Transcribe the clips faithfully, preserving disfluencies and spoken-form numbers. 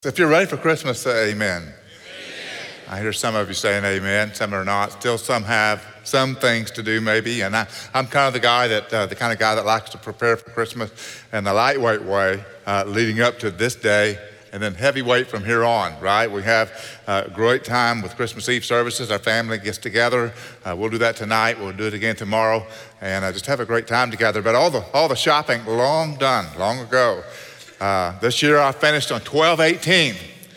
If you're ready for Christmas, say amen. Amen. I hear some of you saying amen, some are not. Still some have some things to do maybe, and I, I'm kind of the guy that, uh, the kind of guy that likes to prepare for Christmas in the lightweight way, uh, leading up to this day, and then heavyweight from here on, right? We have a great time with Christmas Eve services. Our family gets together. Uh, we'll do that tonight. We'll do it again tomorrow, and uh, just have a great time together. But all the all the shopping long done, long ago. Uh, this year I finished on twelve eighteen.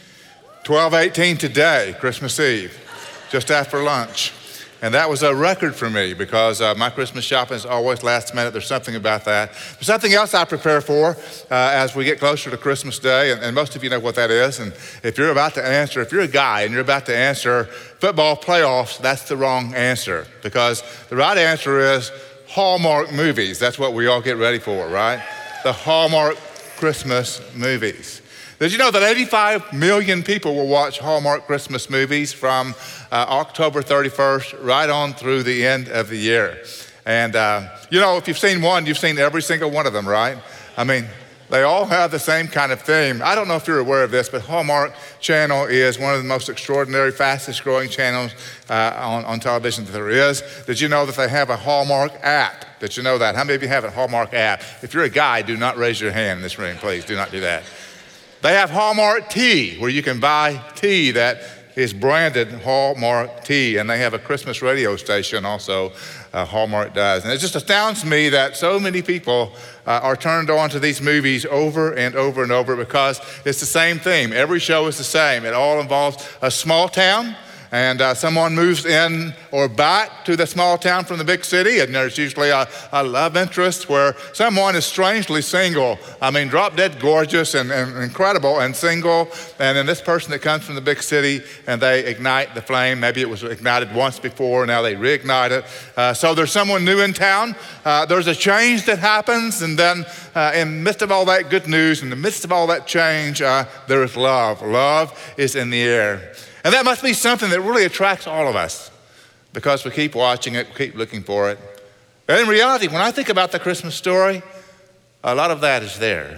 twelve eighteen today, Christmas Eve, just after lunch. And that was a record for me because uh, my Christmas shopping is always last minute. There's something about that. There's something else I prepare for uh, as we get closer to Christmas Day, and, and most of you know what that is. And if you're about to answer, if you're a guy and you're about to answer football playoffs, that's the wrong answer, because the right answer is Hallmark movies. That's what we all get ready for, right? The Hallmark Christmas movies. Did you know that eighty-five million people will watch Hallmark Christmas movies from uh, October thirty-first right on through the end of the year? And uh, you know, if you've seen one, you've seen every single one of them, right? I mean, they all have the same kind of theme. I don't know if you're aware of this, but Hallmark Channel is one of the most extraordinary, fastest growing channels uh, on, on television that there is. Did you know that they have a Hallmark app? Did you know that? How many of you have a Hallmark app? If you're a guy, do not raise your hand in this room, please. Do not do that. They have Hallmark tea, where you can buy tea that is branded Hallmark tea, and they have a Christmas radio station also, uh, Hallmark does. And it just astounds me that so many people uh, are turned on to these movies over and over and over, because it's the same theme. Every show is the same. It all involves a small town, and uh, someone moves in or back to the small town from the big city, and there's usually a, a love interest where someone is strangely single. I mean, drop dead gorgeous and, and incredible and single, and then this person that comes from the big city, and they ignite the flame. Maybe it was ignited once before, now they reignite it. Uh, so there's someone new in town. Uh, there's a change that happens, and then uh, in the midst of all that good news, in the midst of all that change, uh, there is love. Love is in the air. And that must be something that really attracts all of us, because we keep watching it, we keep looking for it. And in reality, when I think about the Christmas story, a lot of that is there.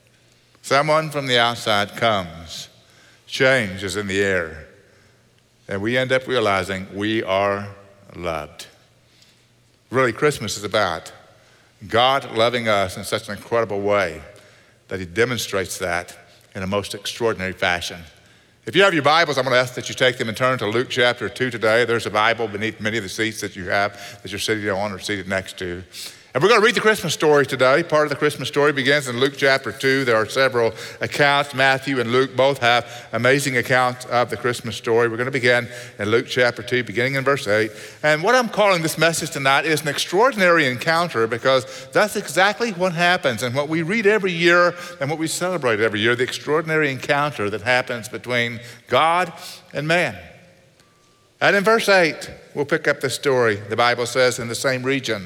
Someone from the outside comes, change is in the air, and we end up realizing we are loved. Really, Christmas is about God loving us in such an incredible way that he demonstrates that in a most extraordinary fashion. If you have your Bibles, I'm going to ask that you take them and turn to Luke chapter two today. There's a Bible beneath many of the seats that you have, that you're sitting on or seated next to. And we're going to read the Christmas story today. Part of the Christmas story begins in Luke chapter two. There are several accounts. Matthew and Luke both have amazing accounts of the Christmas story. We're going to begin in Luke chapter two, beginning in verse eight. And what I'm calling this message tonight is an extraordinary encounter, because that's exactly what happens and what we read every year and what we celebrate every year, the extraordinary encounter that happens between God and man. And in verse eight, we'll pick up the story. The Bible says, in the same region,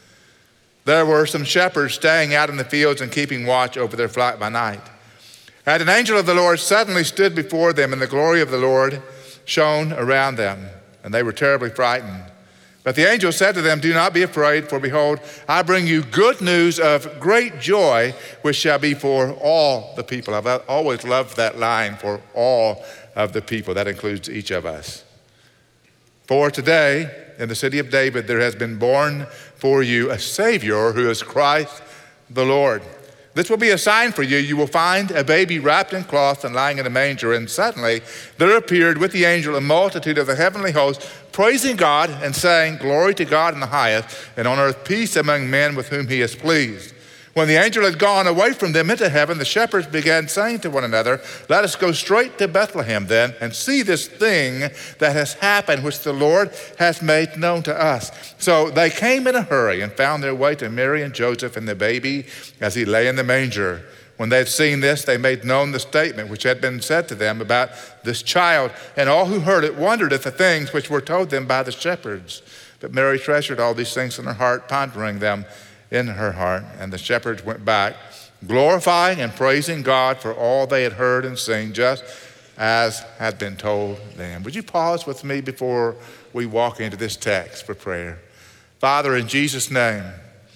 there were some shepherds staying out in the fields and keeping watch over their flock by night. And an angel of the Lord suddenly stood before them, and the glory of the Lord shone around them, and they were terribly frightened. But the angel said to them, "Do not be afraid, for behold, I bring you good news of great joy, which shall be for all the people." I've always loved that line, for all of the people. That includes each of us. For today, in the city of David, there has been born for you a Savior, who is Christ the Lord. This will be a sign for you. You will find a baby wrapped in cloth and lying in a manger. And suddenly there appeared with the angel a multitude of the heavenly host, praising God and saying, "Glory to God in the highest, and on earth peace among men with whom he is pleased." When the angel had gone away from them into heaven, the shepherds began saying to one another, "Let us go straight to Bethlehem then, and see this thing that has happened, which the Lord has made known to us." So they came in a hurry and found their way to Mary and Joseph and the baby as he lay in the manger. When they had seen this, they made known the statement which had been said to them about this child. And all who heard it wondered at the things which were told them by the shepherds. But Mary treasured all these things in her heart, pondering them in her heart. And the shepherds went back, glorifying and praising God for all they had heard and seen, just as had been told them. Would you pause with me before we walk into this text for prayer? Father, in Jesus' name,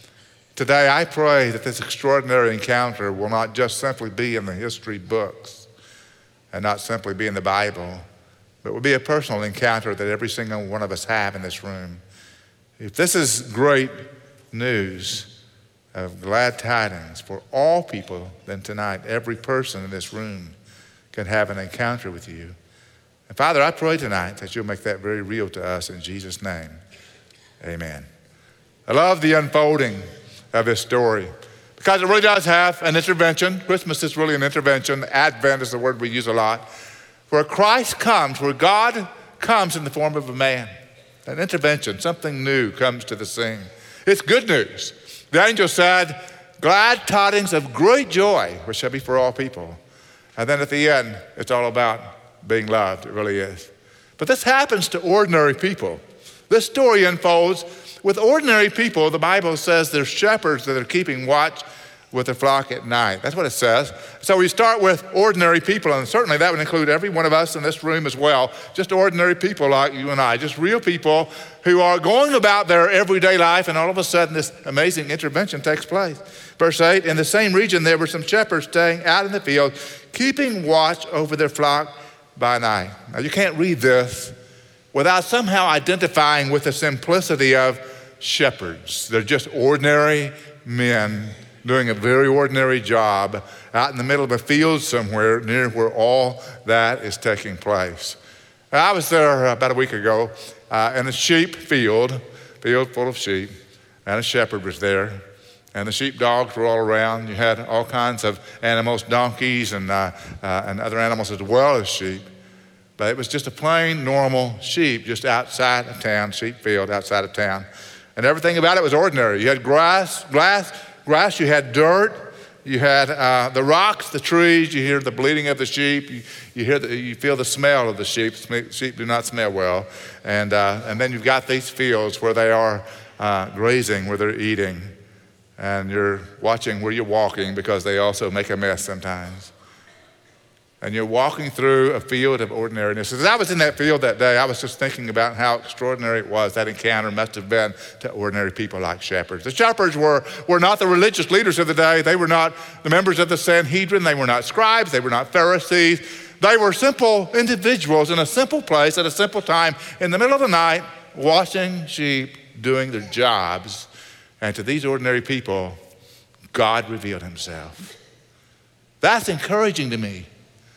today I pray that this extraordinary encounter will not just simply be in the history books, and not simply be in the Bible, but will be a personal encounter that every single one of us have in this room. If this is great news of glad tidings for all people, then tonight every person in this room can have an encounter with you. And Father, I pray tonight that you'll make that very real to us in Jesus' name. Amen. I love the unfolding of this story because it really does have an intervention. Christmas is really an intervention. Advent is the word we use a lot. Where Christ comes, where God comes in the form of a man. An intervention, something new comes to the scene. It's good news. The angel said, glad tidings of great joy, which shall be for all people. And then at the end, it's all about being loved. It really is. But this happens to ordinary people. This story unfolds with ordinary people. The Bible says they're shepherds that are keeping watch with the flock at night. That's what it says. So we start with ordinary people, and certainly that would include every one of us in this room as well. Just ordinary people like you and I, just real people who are going about their everyday life, and all of a sudden this amazing intervention takes place. Verse eight, in the same region there were some shepherds staying out in the field, keeping watch over their flock by night. Now you can't read this without somehow identifying with the simplicity of shepherds. They're just ordinary men doing a very ordinary job out in the middle of a field somewhere near where all that is taking place. I was there about a week ago uh, in a sheep field, field full of sheep, and a shepherd was there. And the sheepdogs were all around. You had all kinds of animals, donkeys and, uh, uh, and other animals as well as sheep. But it was just a plain, normal sheep just outside of town, sheep field outside of town. And everything about it was ordinary. You had grass, grass, grass, you had dirt, you had uh, the rocks, the trees, you hear the bleating of the sheep, you, you hear the, you feel the smell of the sheep. Sheep do not smell well. And, uh, and then you've got these fields where they are uh, grazing, where they're eating. And you're watching where you're walking because they also make a mess sometimes. And you're walking through a field of ordinariness. As I was in that field that day, I was just thinking about how extraordinary it was. That encounter must have been to ordinary people like shepherds. The shepherds were, were not the religious leaders of the day. They were not the members of the Sanhedrin. They were not scribes. They were not Pharisees. They were simple individuals in a simple place at a simple time in the middle of the night, watching sheep, doing their jobs. And to these ordinary people, God revealed himself. That's encouraging to me.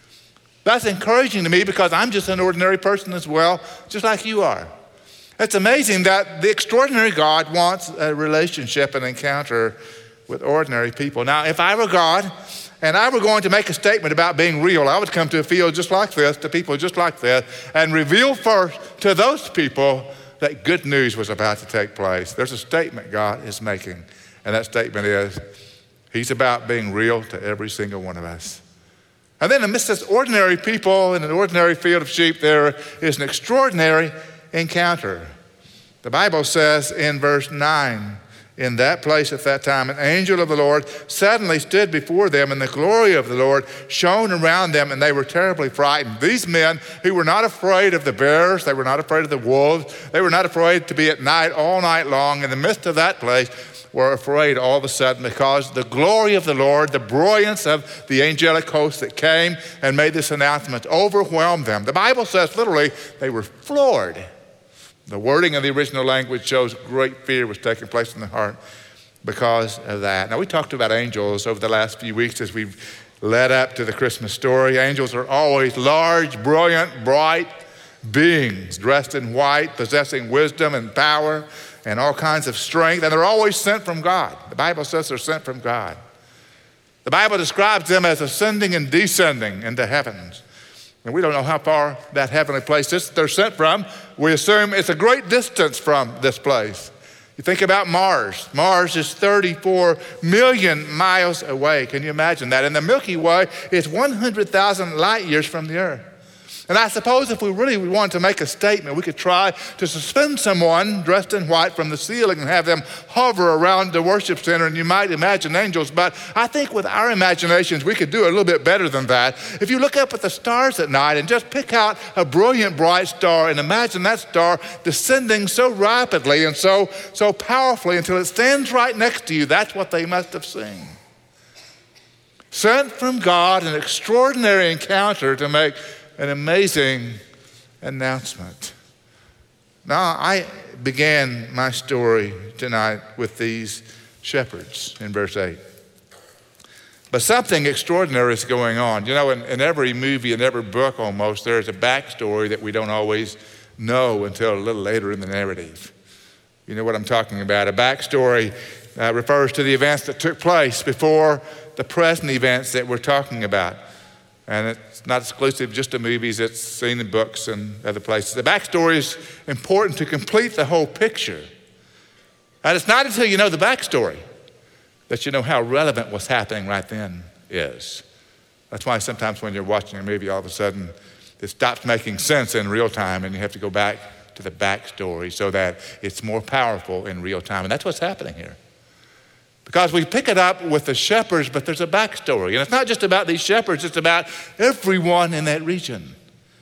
That's encouraging to me because I'm just an ordinary person as well, just like you are. It's amazing that the extraordinary God wants a relationship, an encounter with ordinary people. Now, if I were God and I were going to make a statement about being real, I would come to a field just like this, to people just like this, and reveal first to those people that good news was about to take place. There's a statement God is making, and that statement is, he's about being real to every single one of us. And then amidst this ordinary people in an ordinary field of sheep, there is an extraordinary encounter. The Bible says in verse nine, in that place at that time, an angel of the Lord suddenly stood before them, and the glory of the Lord shone around them, and they were terribly frightened. These men who were not afraid of the bears, they were not afraid of the wolves, they were not afraid to be at night all night long in the midst of that place, were afraid all of a sudden because the glory of the Lord, the brilliance of the angelic host that came and made this announcement overwhelmed them. The Bible says literally they were floored. The wording of the original language shows great fear was taking place in the heart because of that. Now, we talked about angels over the last few weeks as we've led up to the Christmas story. Angels are always large, brilliant, bright beings dressed in white, possessing wisdom and power and all kinds of strength, and they're always sent from God. The Bible says they're sent from God. The Bible describes them as ascending and descending into heavens. And we don't know how far that heavenly place is they're sent from. We assume it's a great distance from this place. You think about Mars. Mars is thirty-four million miles away. Can you imagine that? And the Milky Way is one hundred thousand light years from the Earth. And I suppose if we really wanted to make a statement, we could try to suspend someone dressed in white from the ceiling and have them hover around the worship center, and you might imagine angels. But I think with our imaginations, we could do a little bit better than that. If you look up at the stars at night and just pick out a brilliant, bright star and imagine that star descending so rapidly and so, so powerfully until it stands right next to you, that's what they must have seen. sent from God, an extraordinary encounter to make an amazing announcement. Now, I began my story tonight with these shepherds in verse eight. But something extraordinary is going on. You know, in, in every movie, in every book almost, there's a backstory that we don't always know until a little later in the narrative. You know what I'm talking about. A backstory uh, refers to the events that took place before the present events that we're talking about. And it's not exclusive just to movies, it's seen in books and other places. The backstory is important to complete the whole picture. And it's not until you know the backstory that you know how relevant what's happening right then is. That's why sometimes when you're watching a movie, all of a sudden it stops making sense in real time and you have to go back to the backstory so that it's more powerful in real time. And that's what's happening here. Because we pick it up with the shepherds, but there's a backstory. And it's not just about these shepherds, it's about everyone in that region.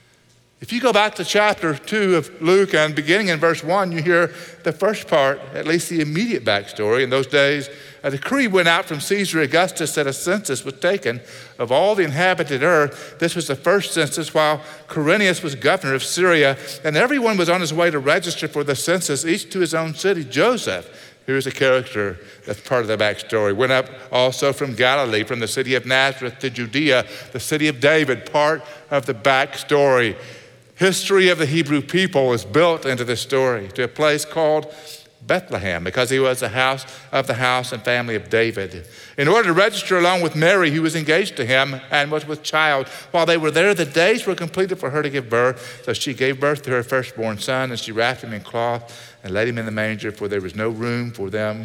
If you go back to chapter two of Luke and beginning in verse one, you hear the first part, at least the immediate backstory. In those days, a decree went out from Caesar Augustus that a census was taken of all the inhabited earth. This was the first census while Quirinius was governor of Syria, and everyone was on his way to register for the census, each to his own city. Joseph, who is a character that's part of the backstory, went up also from Galilee, from the city of Nazareth to Judea, the city of David, part of the backstory. History of the Hebrew people is built into this story, to a place called Bethlehem, because he was the house of the house and family of David. In order to register along with Mary, who was engaged to him and was with child, while they were there, the days were completed for her to give birth. So she gave birth to her firstborn son, and she wrapped him in cloth and laid him in the manger, for there was no room for them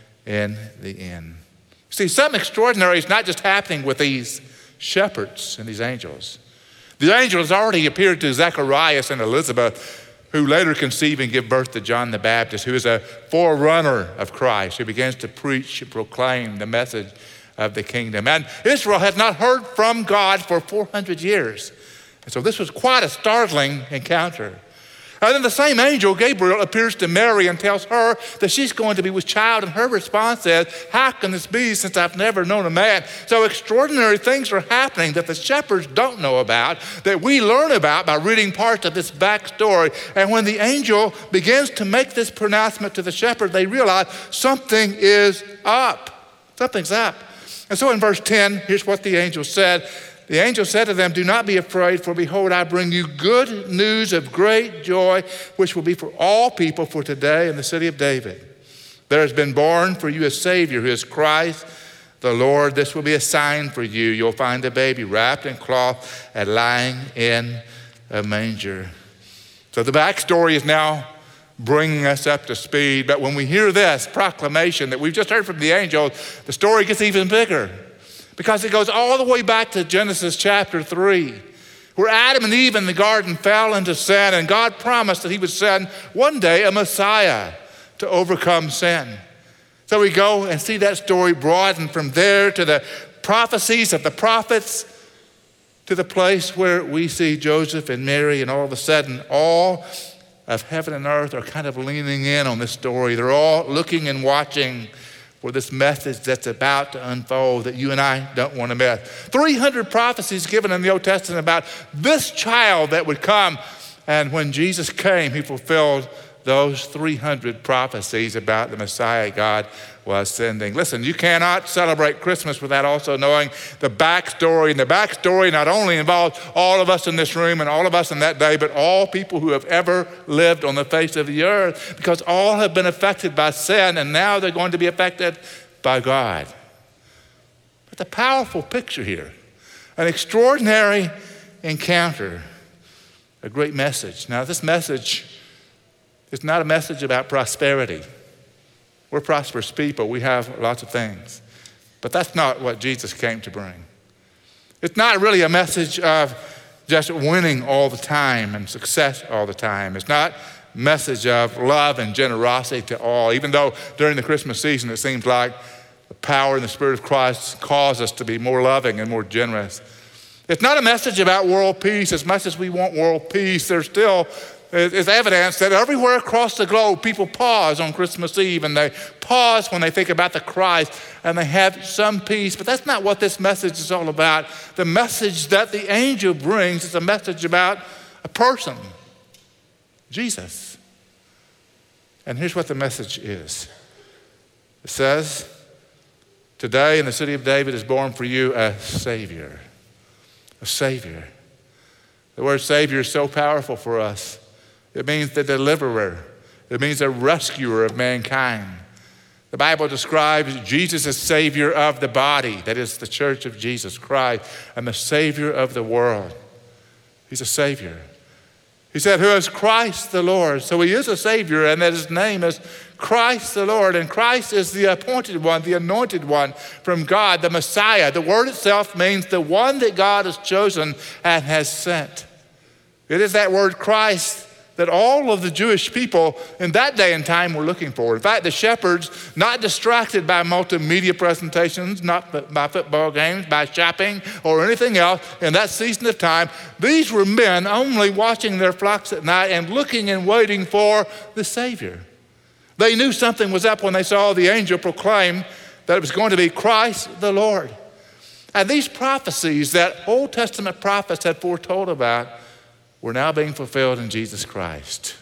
in the inn. See, something extraordinary is not just happening with these shepherds and these angels. The angels already appeared to Zacharias and Elizabeth, who later conceive and give birth to John the Baptist, who is a forerunner of Christ, who begins to preach and proclaim the message of the kingdom. And Israel had not heard from God for four hundred years. And so this was quite a startling encounter. And then the same angel, Gabriel, appears to Mary and tells her that she's going to be with child. And her response is, how can this be since I've never known a man? So extraordinary things are happening that the shepherds don't know about, that we learn about by reading parts of this backstory. And when the angel begins to make this pronouncement to the shepherd, they realize something is up. Something's up. And so in verse ten, here's what the angel said. The angel said to them, do not be afraid, for behold, I bring you good news of great joy, which will be for all people, for today in the city of David there has been born for you a Savior, who is Christ the Lord. This will be a sign for you. You'll find a baby wrapped in cloth and lying in a manger. So the backstory is now bringing us up to speed. But when we hear this proclamation that we've just heard from the angels, the story gets even bigger. Because it goes all the way back to Genesis chapter three, where Adam and Eve in the garden fell into sin, and God promised that he would send one day a Messiah to overcome sin. So we go and see that story broaden from there to the prophecies of the prophets, to the place where we see Joseph and Mary, and all of a sudden all of heaven and earth are kind of leaning in on this story. They're all looking and watching for this message that's about to unfold that you and I don't want to miss. three hundred prophecies given in the Old Testament about this child that would come. And when Jesus came, he fulfilled those three hundred prophecies about the Messiah God was sending. Listen, you cannot celebrate Christmas without also knowing the backstory. And the backstory not only involves all of us in this room and all of us in that day, but all people who have ever lived on the face of the earth, because all have been affected by sin, and now they're going to be affected by God. But the powerful picture here, an extraordinary encounter, a great message. Now, this message is not a message about prosperity. We're prosperous people. We have lots of things. But that's not what Jesus came to bring. It's not really a message of just winning all the time and success all the time. It's not a message of love and generosity to all, even though during the Christmas season it seems like the power and the Spirit of Christ cause us to be more loving and more generous. It's not a message about world peace. As much as we want world peace, there's still is evidence that everywhere across the globe, people pause on Christmas Eve and they pause when they think about the Christ and they have some peace. But that's not what this message is all about. The message that the angel brings is a message about a person, Jesus. And here's what the message is. It says, today in the city of David is born for you a Savior. A Savior. The word Savior is so powerful for us. It means the deliverer. It means a rescuer of mankind. The Bible describes Jesus as Savior of the body, that is the church of Jesus Christ, and the Savior of the world. He's a Savior. He said, who is Christ the Lord. So he is a Savior, and that his name is Christ the Lord. And Christ is the appointed one, the anointed one from God, the Messiah. The word itself means the one that God has chosen and has sent. It is that word Christ that all of the Jewish people in that day and time were looking for. In fact, the shepherds, not distracted by multimedia presentations, not by football games, by shopping or anything else in that season of time, these were men only watching their flocks at night and looking and waiting for the Savior. They knew something was up when they saw the angel proclaim that it was going to be Christ the Lord. And these prophecies that Old Testament prophets had foretold about were now being fulfilled in Jesus Christ.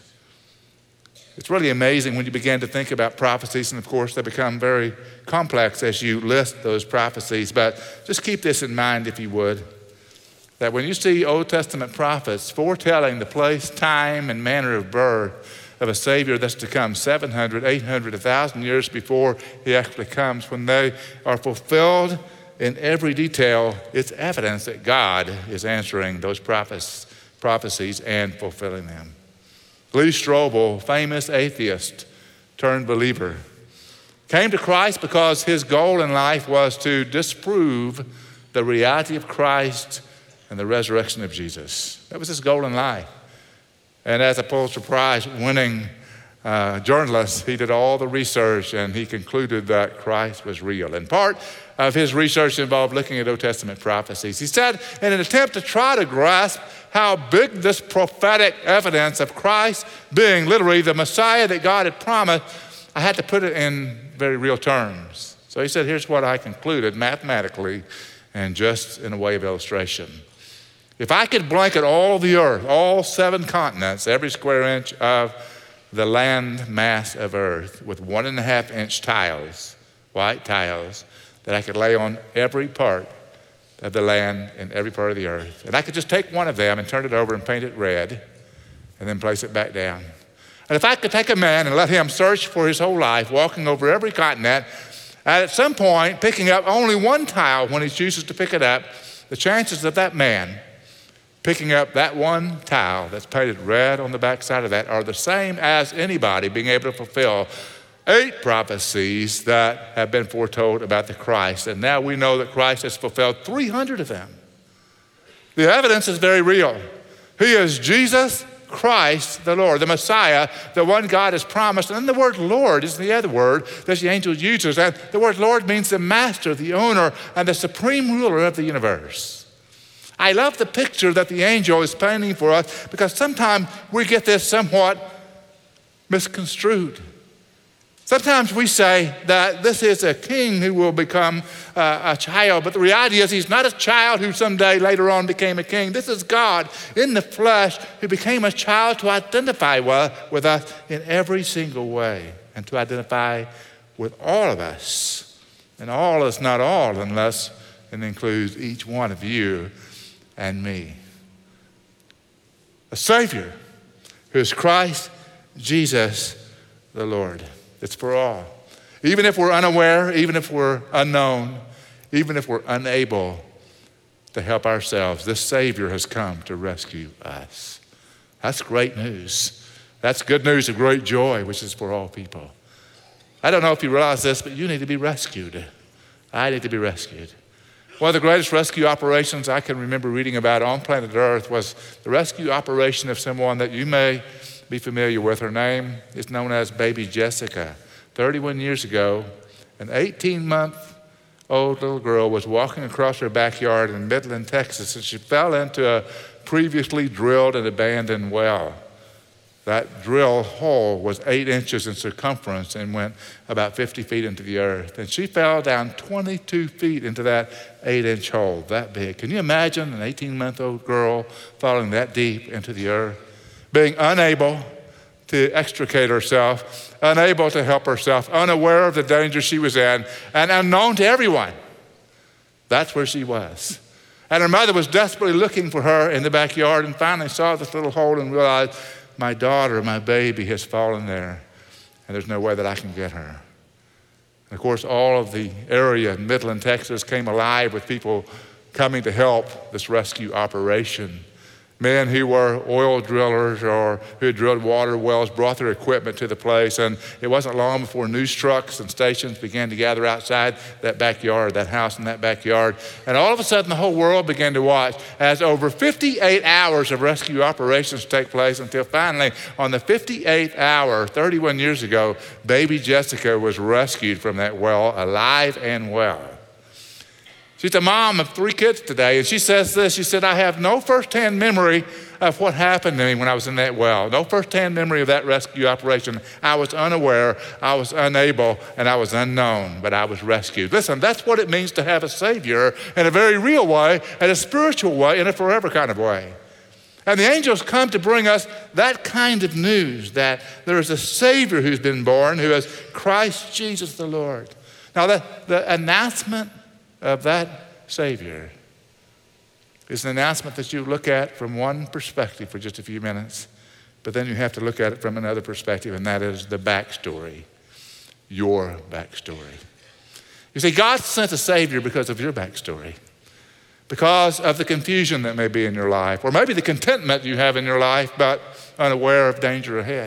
It's really amazing when you begin to think about prophecies, and of course they become very complex as you list those prophecies, but just keep this in mind if you would, that when you see Old Testament prophets foretelling the place, time, and manner of birth of a Savior that's to come seven hundred, eight hundred, one thousand years before he actually comes, when they are fulfilled in every detail, it's evidence that God is answering those prophecies. prophecies and fulfilling them. Lee Strobel, famous atheist turned believer, came to Christ because his goal in life was to disprove the reality of Christ and the resurrection of Jesus. That was his goal in life. And as a Pulitzer Prize winning uh, journalist, he did all the research and he concluded that Christ was real. And part of his research involved looking at Old Testament prophecies. He said, in an attempt to try to grasp how big this prophetic evidence of Christ being literally the Messiah that God had promised, I had to put it in very real terms. So he said, here's what I concluded mathematically and just in a way of illustration. If I could blanket all the earth, all seven continents, every square inch of the land mass of earth with one and a half inch tiles, white tiles, that I could lay on every part of the land in every part of the earth. And I could just take one of them and turn it over and paint it red and then place it back down. And if I could take a man and let him search for his whole life, walking over every continent, and at some point picking up only one tile when he chooses to pick it up, the chances of that man picking up that one tile that's painted red on the backside of that are the same as anybody being able to fulfill eight prophecies that have been foretold about the Christ. And now we know that Christ has fulfilled three hundred of them. The evidence is very real. He is Jesus Christ the Lord, the Messiah, the one God has promised. And then the word Lord is the other word that the angel uses. And the word Lord means the master, the owner, and the supreme ruler of the universe. I love the picture that the angel is painting for us because sometimes we get this somewhat misconstrued. Sometimes we say that this is a king who will become uh, a child, but the reality is he's not a child who someday later on became a king. This is God in the flesh who became a child to identify with us in every single way and to identify with all of us. And all is not all unless it includes each one of you and me. A Savior who is Christ Jesus the Lord. It's for all. Even if we're unaware, even if we're unknown, even if we're unable to help ourselves, this Savior has come to rescue us. That's great news. That's good news of great joy, which is for all people. I don't know if you realize this, but you need to be rescued. I need to be rescued. One of the greatest rescue operations I can remember reading about on planet Earth was the rescue operation of someone that you may be familiar with. Her name is known as Baby Jessica. thirty-one years ago, an eighteen-month-old little girl was walking across her backyard in Midland, Texas, and she fell into a previously drilled and abandoned well. That drill hole was eight inches in circumference and went about fifty feet into the earth. And she fell down twenty-two feet into that eight-inch hole, that big. Can you imagine an eighteen-month-old girl falling that deep into the earth, being unable to extricate herself, unable to help herself, unaware of the danger she was in, and unknown to everyone? That's where she was. And her mother was desperately looking for her in the backyard and finally saw this little hole and realized, my daughter, my baby has fallen there, and there's no way that I can get her. And of course, all of the area in Midland, Texas came alive with people coming to help this rescue operation. Men who were oil drillers or who had drilled water wells brought their equipment to the place, and it wasn't long before news trucks and stations began to gather outside that backyard, that house in that backyard. And all of a sudden, the whole world began to watch as over fifty-eight hours of rescue operations take place until finally, on the fifty-eighth hour, thirty-one years ago, baby Jessica was rescued from that well, alive and well. She's a mom of three kids today, and she says this. She said, I have no firsthand memory of what happened to me when I was in that well. No firsthand memory of that rescue operation. I was unaware, I was unable, and I was unknown, but I was rescued. Listen, that's what it means to have a Savior in a very real way, in a spiritual way, in a forever kind of way. And the angels come to bring us that kind of news, that there is a Savior who's been born, who is Christ Jesus the Lord. Now, the, the announcement of that Savior is an announcement that you look at from one perspective for just a few minutes, but then you have to look at it from another perspective, and that is the backstory, your backstory. You see, God sent a Savior because of your backstory, because of the confusion that may be in your life, or maybe the contentment you have in your life, but unaware of danger ahead,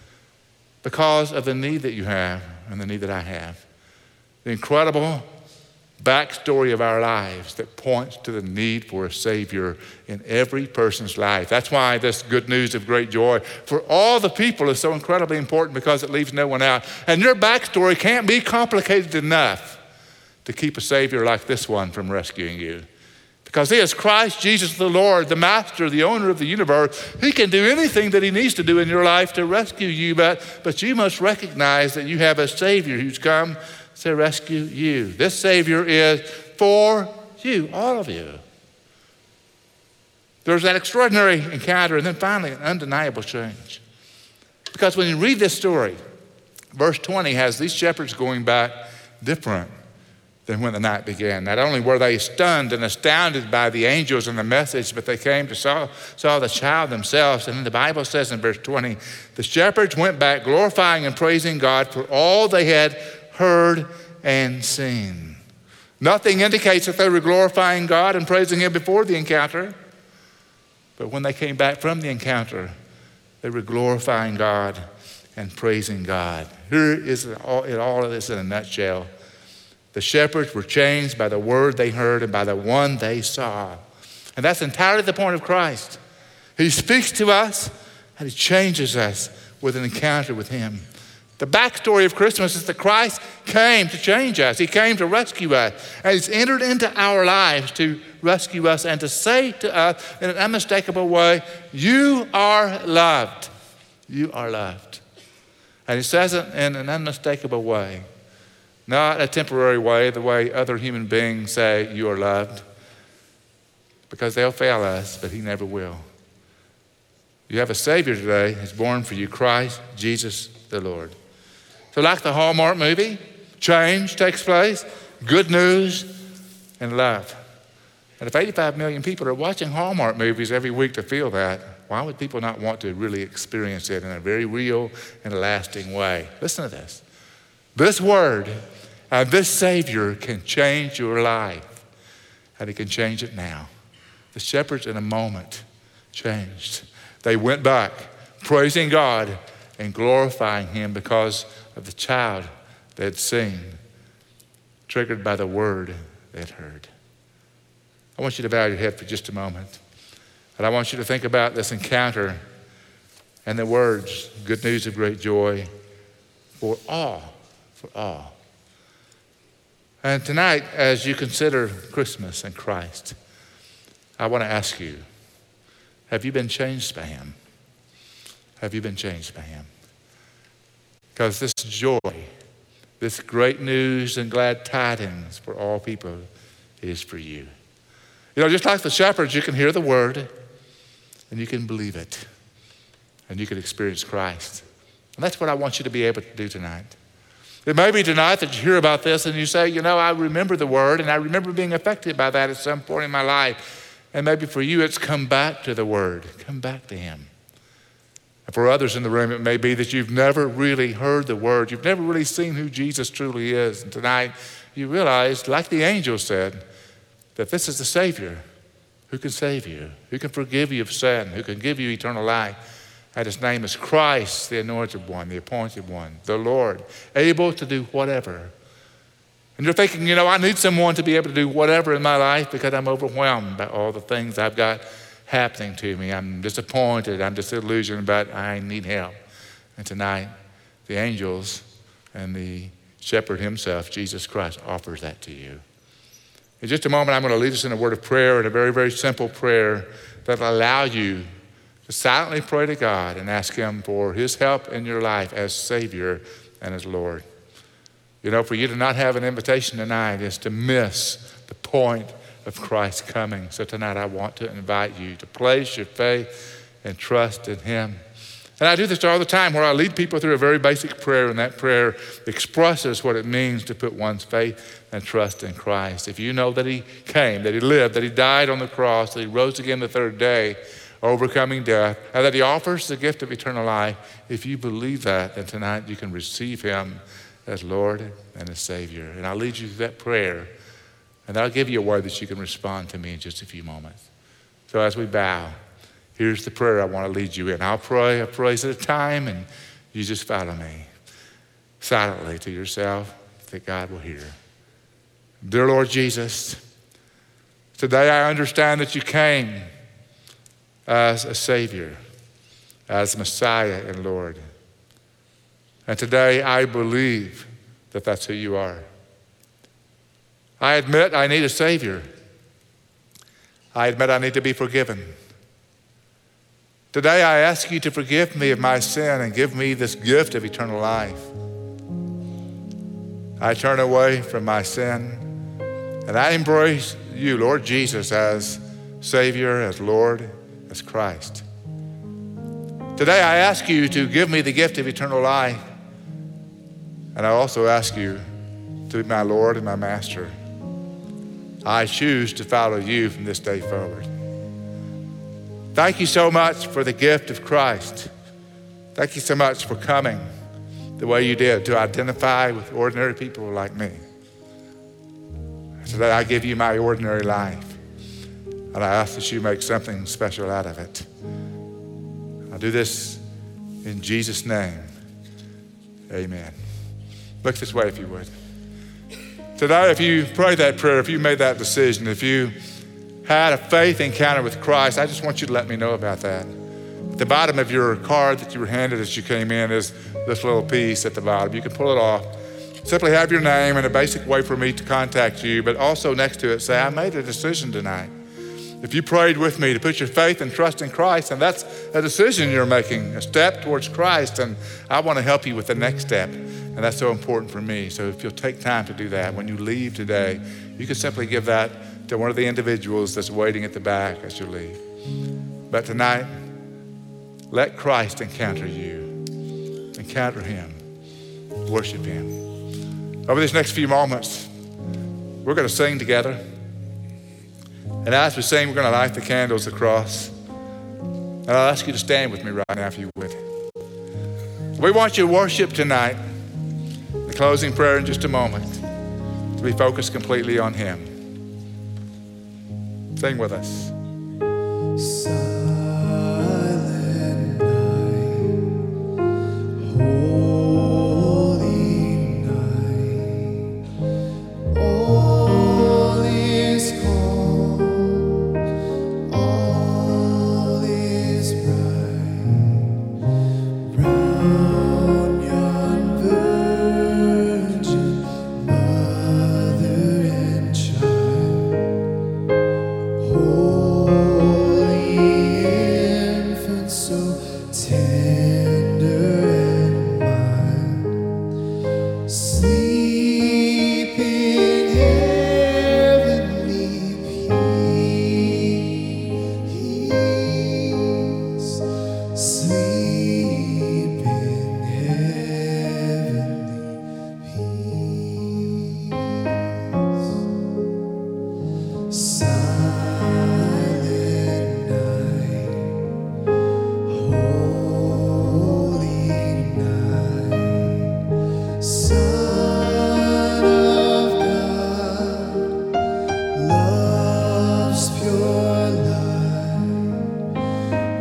because of the need that you have and the need that I have. The incredible backstory of our lives that points to the need for a Savior in every person's life. That's why this good news of great joy for all the people is so incredibly important, because it leaves no one out. And your backstory can't be complicated enough to keep a Savior like this one from rescuing you. Because he is Christ Jesus the Lord, the Master, the owner of the universe. He can do anything that he needs to do in your life to rescue you, but, but you must recognize that you have a Savior who's come to rescue you. This Savior is for you, all of you. There's that extraordinary encounter, and then finally an undeniable change. Because when you read this story, verse twenty has these shepherds going back different than when the night began. Not only were they stunned and astounded by the angels and the message, but they came to saw, saw the child themselves. And then the Bible says in verse twenty, the shepherds went back glorifying and praising God for all they had heard and seen. Nothing indicates that they were glorifying God and praising him before the encounter. But when they came back from the encounter, they were glorifying God and praising God. Here is all, all of this in a nutshell. The shepherds were changed by the word they heard and by the one they saw. And that's entirely the point of Christ. He speaks to us and he changes us with an encounter with him. The backstory of Christmas is that Christ came to change us. He came to rescue us. And he's entered into our lives to rescue us and to say to us in an unmistakable way, you are loved. You are loved. And he says it in an unmistakable way. Not a temporary way, the way other human beings say you are loved. Because they'll fail us, but he never will. You have a Savior today who's born for you, Christ Jesus the Lord. So like the Hallmark movie, change takes place, good news, and love. And if eighty-five million people are watching Hallmark movies every week to feel that, why would people not want to really experience it in a very real and lasting way? Listen to this. This word and this Savior can change your life, and he can change it now. The shepherds in a moment changed. They went back praising God and glorifying him because of the child they had seen, triggered by the word they had heard. I want you to bow your head for just a moment. And I want you to think about this encounter and the words, good news of great joy for all, for all. And tonight, as you consider Christmas and Christ, I want to ask you, have you been changed by him? Have you been changed by him? Because this joy, this great news and glad tidings for all people is for you. You know, just like the shepherds, you can hear the word and you can believe it and you can experience Christ. And that's what I want you to be able to do tonight. It may be tonight that you hear about this and you say, you know, I remember the word and I remember being affected by that at some point in my life. And maybe for you, it's come back to the word, come back to him. And for others in the room, it may be that you've never really heard the word. You've never really seen who Jesus truly is. And tonight you realize, like the angel said, that this is the Savior who can save you, who can forgive you of sin, who can give you eternal life. And his name is Christ, the anointed one, the appointed one, the Lord, able to do whatever. And you're thinking, you know, I need someone to be able to do whatever in my life because I'm overwhelmed by all the things I've got happening to me. I'm disappointed, I'm disillusioned, but I need help. And tonight, the angels and the shepherd himself, Jesus Christ, offers that to you. In just a moment, I'm going to lead us in a word of prayer, and a very, very simple prayer that will allow you to silently pray to God and ask him for his help in your life as Savior and as Lord. You know, for you to not have an invitation tonight is to miss the point of Christ coming. So tonight I want to invite you to place your faith and trust in him. And I do this all the time where I lead people through a very basic prayer, and that prayer expresses what it means to put one's faith and trust in Christ. If you know that he came, that he lived, that he died on the cross, that he rose again the third day, overcoming death, and that he offers the gift of eternal life, if you believe that, then tonight you can receive him as Lord and as Savior. And I'll lead you through that prayer, and I'll give you a word that you can respond to me in just a few moments. So as we bow, here's the prayer I want to lead you in. I'll pray a praise at a time, and you just follow me silently to yourself that God will hear. Dear Lord Jesus, today I understand that you came as a Savior, as Messiah and Lord. And today I believe that that's who you are. I admit I need a Savior. I admit I need to be forgiven. Today I ask you to forgive me of my sin and give me this gift of eternal life. I turn away from my sin and I embrace you, Lord Jesus, as Savior, as Lord, as Christ. Today I ask you to give me the gift of eternal life, and I also ask you to be my Lord and my Master. I choose to follow you from this day forward. Thank you so much for the gift of Christ. Thank you so much for coming the way you did to identify with ordinary people like me. Today I give you my ordinary life, and I ask that you make something special out of it. I'll do this in Jesus' name. Amen. Look this way if you would. Today, if you prayed that prayer, if you made that decision, if you had a faith encounter with Christ, I just want you to let me know about that. At the bottom of your card that you were handed as you came in is this little piece at the bottom. You can pull it off. Simply have your name and a basic way for me to contact you, but also next to it say, I made a decision tonight. If you prayed with me to put your faith and trust in Christ, and that's a decision you're making, a step towards Christ, and I want to help you with the next step, and that's so important for me. So if you'll take time to do that, when you leave today, you can simply give that to one of the individuals that's waiting at the back as you leave. But tonight, let Christ encounter you. Encounter him. Worship him. Over these next few moments, we're going to sing together. And as we sing, we're going to light the candles across. And I'll ask you to stand with me right now if you would. We want you to worship tonight. The closing prayer in just a moment. To be focused completely on him. Sing with us. Oh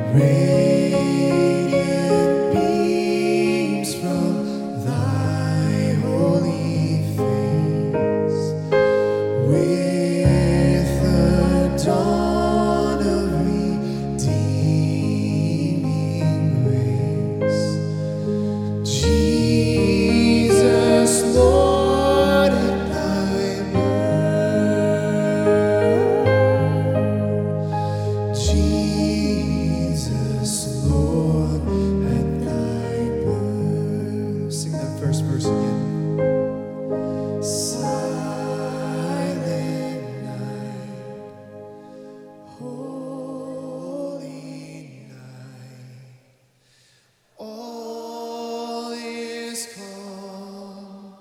Radiant beams from thy holy face, with the dawn of redeeming grace. Jesus, Lord, at thy birth. Jesus, Lord, at thy birth. Sing that first verse again. Silent night, holy night, all is calm,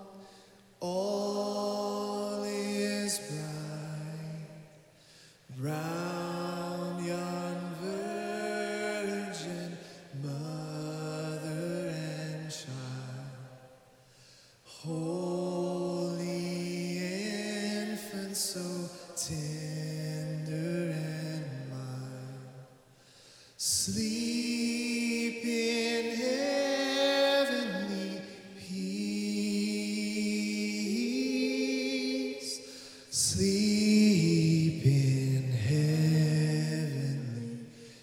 all is bright, round yon virgin mother and child. Holy infant, so tender and mild, sleep in heavenly peace, sleep in heavenly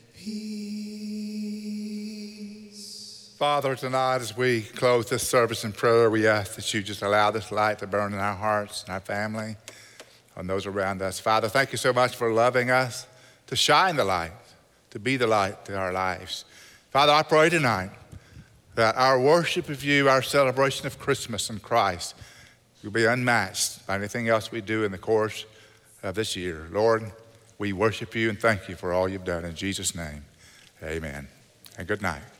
peace. Father, tonight as we close this service in prayer, we ask that you just allow this light to burn in our hearts and our family and those around us. Father, thank you so much for loving us, to shine the light, to be the light to our lives. Father, I pray tonight that our worship of you, our celebration of Christmas in Christ, will be unmatched by anything else we do in the course of this year. Lord, we worship you and thank you for all you've done. In Jesus' name, amen. And good night.